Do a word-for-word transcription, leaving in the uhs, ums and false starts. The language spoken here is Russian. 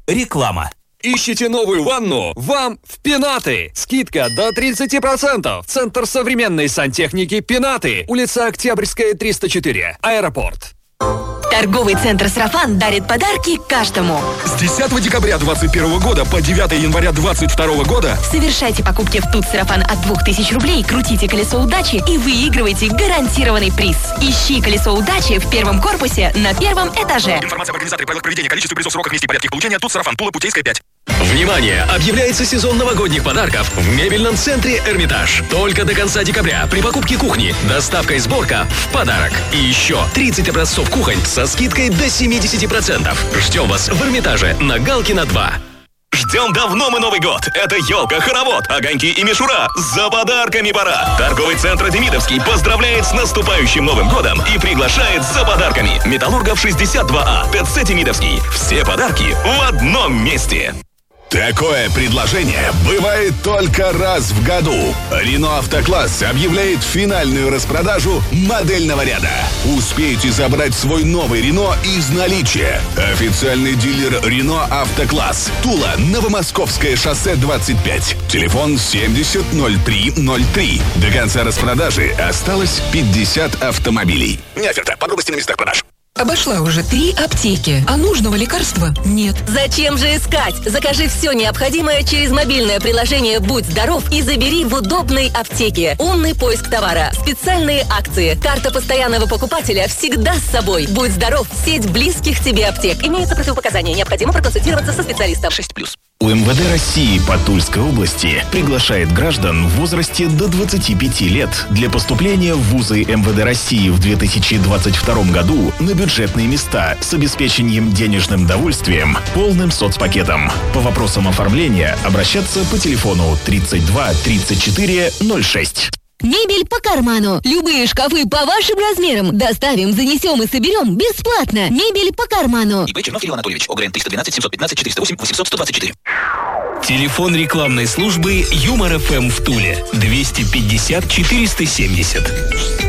Реклама. Ищите новую ванну? Вам в Пенаты! Скидка до тридцати процентов. Центр современной сантехники Пенаты. Улица Октябрьская, триста четыре. Аэропорт. Торговый центр «Сарафан» дарит подарки каждому. С десятого декабря двадцать первого года по девятого января двадцать второго года совершайте покупки в ТУТ «Сарафан» от двух тысяч рублей, крутите колесо удачи и выигрывайте гарантированный приз. Ищи колесо удачи в первом корпусе на первом этаже. Информация об организаторе, правилах проведения, количестве призов, сроках, месте и порядке получения. ТУТ «Сарафан», Тула, Путейская, пять. Внимание! Объявляется сезон новогодних подарков в мебельном центре «Эрмитаж». Только до конца декабря при покупке кухни доставка и сборка в подарок. И еще тридцать образцов кухонь со скидкой до семьдесят процентов. Ждем вас в Эрмитаже на Галкина два. Ждем давно мы Новый год. Это елка, хоровод, огоньки и мишура. За подарками пора. Торговый центр Демидовский поздравляет с наступающим Новым годом и приглашает за подарками. Металлургов шестьдесят два А, ТЦ Демидовский. Все подарки в одном месте. Такое предложение бывает только раз в году. Рено Автокласс объявляет финальную распродажу модельного ряда. Успейте забрать свой новый Рено из наличия. Официальный дилер Рено Автокласс. Тула, Новомосковское шоссе двадцать пять. Телефон семьдесят ноль три ноль три. До конца распродажи осталось пятьдесят автомобилей. Не оферта. Подробности на местах продаж. Обошла уже три аптеки, а нужного лекарства нет. Зачем же искать? Закажи все необходимое через мобильное приложение «Будь здоров» и забери в удобной аптеке. Умный поиск товара, специальные акции, карта постоянного покупателя всегда с собой. «Будь здоров» – сеть близких тебе аптек. Имеются противопоказания. Необходимо проконсультироваться со специалистом. шесть плюс. У МВД России по Тульской области приглашает граждан в возрасте до двадцати пяти лет для поступления в вузы МВД России в две тысячи двадцать втором году на бюджетные места с обеспечением денежным довольствием, полным соцпакетом. По вопросам оформления обращаться по телефону тридцать два тридцать четыре ноль шесть. Мебель по карману. Любые шкафы по вашим размерам. Доставим, занесем и соберем бесплатно. Мебель по карману. ИП Чернов Кирилл Анатольевич. ОГРН триста двенадцать семьсот пятнадцать четыреста восемь восемьсот сто двадцать четыре. Телефон рекламной службы Юмор ФМ в Туле. двести пятьдесят четыреста семьдесят.